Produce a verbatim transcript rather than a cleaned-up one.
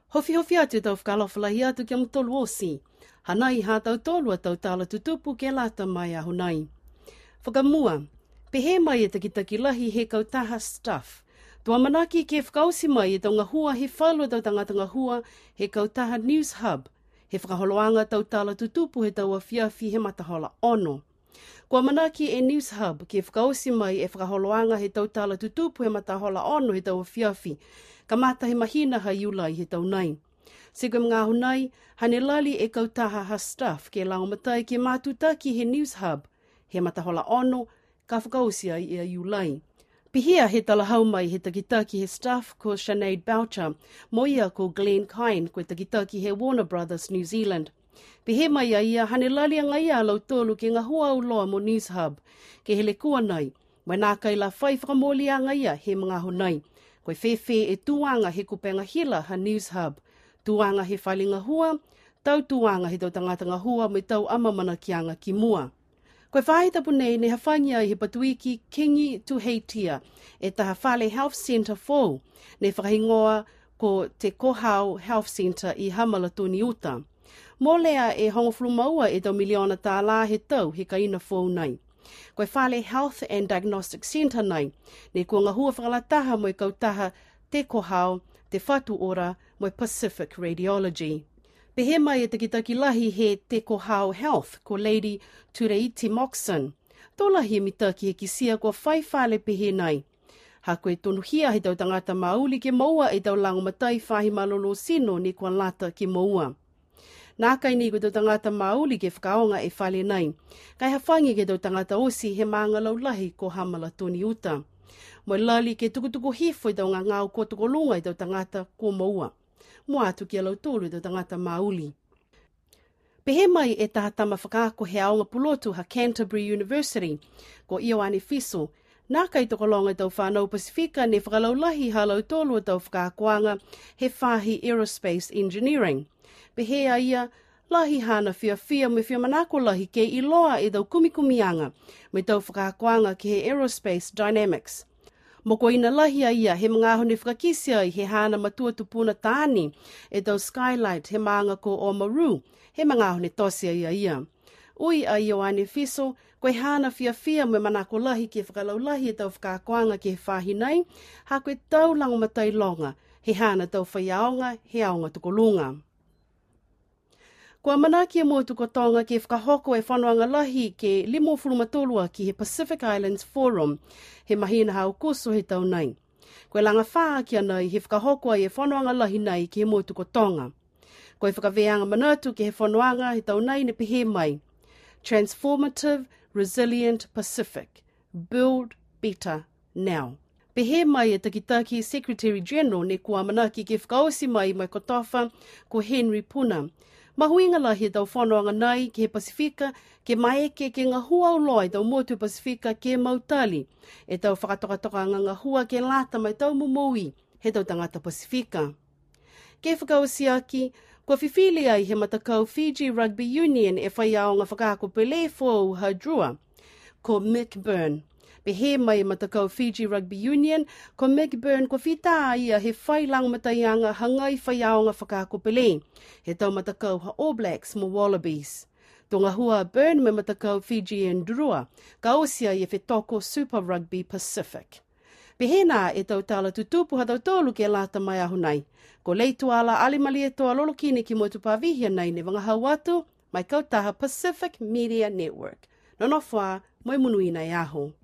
Hofi hofi atu tau whakalawhalahi atu kia mtolu osi. Hanai ha tau tolu tau tala tutupu ke lata mai ahu nai. Whakamua, pehe mai e takitaki lahi he kautaha stuff. Tua manaki ke whakausi mai e tau ngahua he whalua tau tangata ngahua he kautaha News Hub. He whakaholoanga tau tala tutupu he tau awhiawhi he matahola ono. Kua manaki e News Hub ke whakausi mai e whakaholoanga he tau tala tutupu he matahola ono he tau awhiawhi. Ka mata he mahina ha iulai he tau nai. Siko mga hunai, hane lali e kautaha ha stuff ke laumatai ke mātutaki he News Hub. He matahola ono, ka whakausia i a iulai. Pihia he talahau mai he takitaki he staff ko Sinead Boucher, mo ia ko Glenn Kine ko takitaki he Warner Brothers New Zealand. Pihe mai a ia hane lali a ngai a lau tolu ke ngā hua au loa mo News Hub, ke hele kua nei, mai nā kai la whai whakamoli a ngai a he mga honai. Koe whewhe e tuanga he kupenga hila ha News Hub, tuanga he whalinga hua, tau tuanga he tau tangata ngā hua me tau amamana ki anga ki mua. Koe whahitapu nei ne hawhangia i he patuiki Kingi to Heitia e taha Whale Health Centre four, ne whakahingoa ko te Kohau Health Centre i Hamalatuni Uta. Mō lea e hongofulu maua e tau miliona tā la he tau he kaina four nei. Koe Whale Health and Diagnostic Centre nei, ne kua ngahua whakalataha mo i kautaha te Kohau, te Whatu Ora, mo Pacific Radiology. Pehe mai e takitaki lahi he te Kohau Health, ko Lady Tureiti Moxon. Tō lahi e mitaki he kisia kua whai whale pehe nei. Ha koe tonuhia he tau tangata mauli ke maua e tau langomatai whahi malolo sino ni kua lata ke maua. Nā kai ni koe tau tangata mauli ke whakaonga e whale nei. Kai hawhangi ke tau tangata osi he māngalau lahi ko Hamalatuni Uta. Moi lali ke tukutuku hifo i tau ngā ngāu ko tukolunga i tau tangata ko maua. Mua atu ki alau tōru i tau tangata mauli. Pehe mai e taha tama whakaako he aonga pulotu ha Canterbury University, ko Ioane Fiso, nā kai tokolonga i tau whanau Pasifika ne whakalaulahi ha lau tōlu i tau whakaakoanga he whahi Aerospace Engineering. Pehe a ia, lahi hana whia whia me whia manako lahi ke iloa e tau kumikumianga me tau whakaakoanga ke he Aerospace Dynamics. Moko ina lahi a ia he mga hone whakakisia i he hana matua tupuna tāni e tau Skylight he maanga ko Oamaru, he mga hone tosia ia ia. Ui a Ioane Fiso, koe hana whia whia me manako lahi ke whakalaulahi e tau whakaakoanga ke he whahi nei, ha koe tau langomatai longa, he hana tau whaiaonga, he aonga tukolunga. Kua manaki e mua tukotonga ke whakahoko e whanoanga lahi ke limo furumatolua ki he Pacific Islands Forum, he mahina hau kuso he tau nei. Koe langa whaa ki anai he whakahoko e whanoanga lahi nei ki he mua tukotonga. Koe whakaweanga manatu ke he whanoanga he tau nei ne pehe mai. Transformative, Resilient Pacific. Build Better Now. Pehe mai e takitaki Secretary General ne kua manaki ke whakaosi mai mai kotofa ko Henry Puna. Mahuinga lahi e tau whanoanga nei ke he Pasifika, ke maeke ke ngā hua uloi tau motu Pasifika ke mautali, e tau whakatokatoka ngā hua ke lata mai tau mumoui he tau tangata Pasifika. Ke whakausiaki, kua whiwhili ai he matakau Fiji Rugby Union e whaiao ngā whakaako pele fōu Hadrua, ko Mick Byrne. Pehe mai matakau Fiji Rugby Union, ko Mick Byrne ko whita ia he whai langmataianga hangai whaiao ngā whakaako pele, he tau matakau ha All Blacks mo Wallabies. Tō ngā hua Byrne me matakau Fiji and Drua, ka osia i e whetoko Super Rugby Pacific. Pehe nā e tau tala tutupu ha tau tōlu ke lata mai ahu nei. Ko leitu ala alimali e toa lolokini ki motu pāvihia nei ne wangahau atu, mai kautaha Pacific Media Network. Nono whā, moi munuina e aho.